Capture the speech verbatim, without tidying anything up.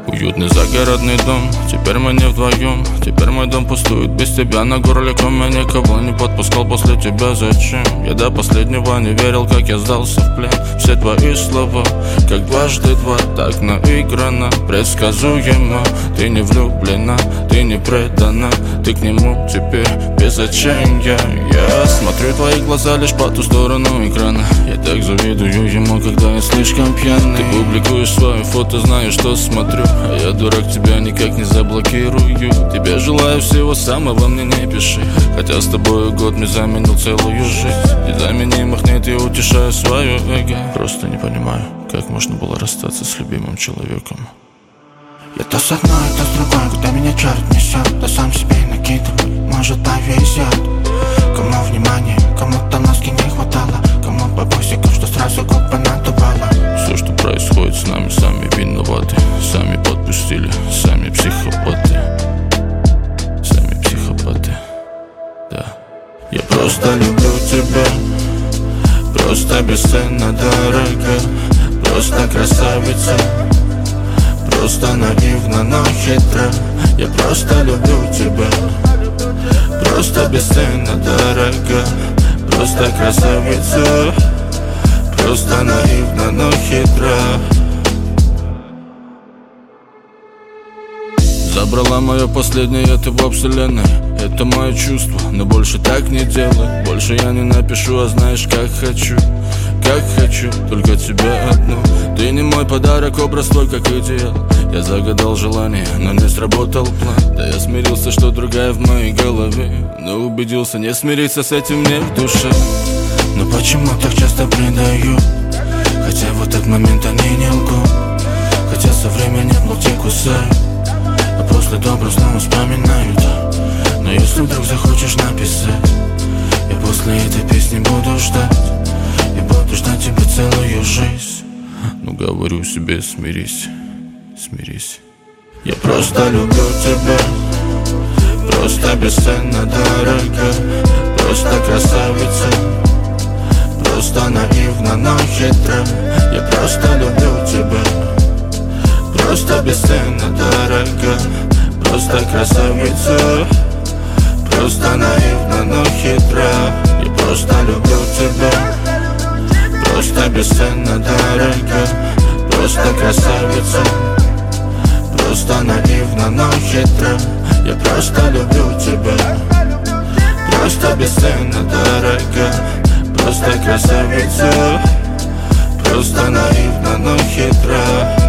Уютный загородный дом, теперь мы не вдвоем. Теперь мой дом пустует без тебя на горле ком. Я никого не подпускал после тебя, зачем? Я до последнего не верил, как я сдался в плен. Все твои слова, как дважды два, так наиграно, предсказуемо. Ты не влюблена, ты не предана, ты к нему теперь без отчаяния. Я смотрю твои глаза лишь по ту сторону экрана. Я так завидую ему, когда я слишком пьяный. Ты публикуешь свое фото, знаешь, что смотрю, а я, дурак, тебя никак не заблокирую. Тебе желаю всего самого, мне не пиши, хотя с тобой год мне заменил целую жизнь. Незаменимых нет, я утешаю свое эго. Просто не понимаю, как можно было расстаться с любимым человеком. Я то с одной, то с другой, куда меня черт несет. Да сам себе накидывай, может повезет. Кому внимание, кому-то носки не хватало, кому бабосиков, что сразу губ понадувало. Все, что происходит с нами, сами виноваты. Сами подпустили, сами психопаты. Сами психопаты, да. Я просто люблю тебя, просто бесценно дорого, просто красавица, просто наивно, но хитро. Я просто люблю тебя, просто бесценно дорого, просто красавица, просто наивно, но хитро. Забрала мое последнее, ты во вселенной. Это мое чувство, но больше так не делай. Больше я не напишу, а знаешь, как хочу. Как хочу, только тебя одну. Ты не мой подарок, образ твой как идеал. Я загадал желание, но не сработал план. Да я смирился, что другая в моей голове, но убедился, не смириться с этим мне в душе. Но почему так часто предаю? Хотя в этот момент они не лгут. Хотя со временем локти кусают, а после добра снова вспоминают. Но если вдруг захочешь написать, я после этой песни буду ждать. Я буду ждать тебя целую жизнь. Ну говорю себе, смирись, смирись. Я просто люблю тебя, просто бесценно дорого, просто красавица, просто наивно, но хитро. Я просто люблю тебя, просто бесценно дорого, просто красавица, просто наивно, но хитро. Я просто люблю тебя, просто бесценно дорого, просто красавица, просто наивно, но хитро. Я просто люблю тебя, просто бесценно дорого, просто красавица, просто наивно, но хитро.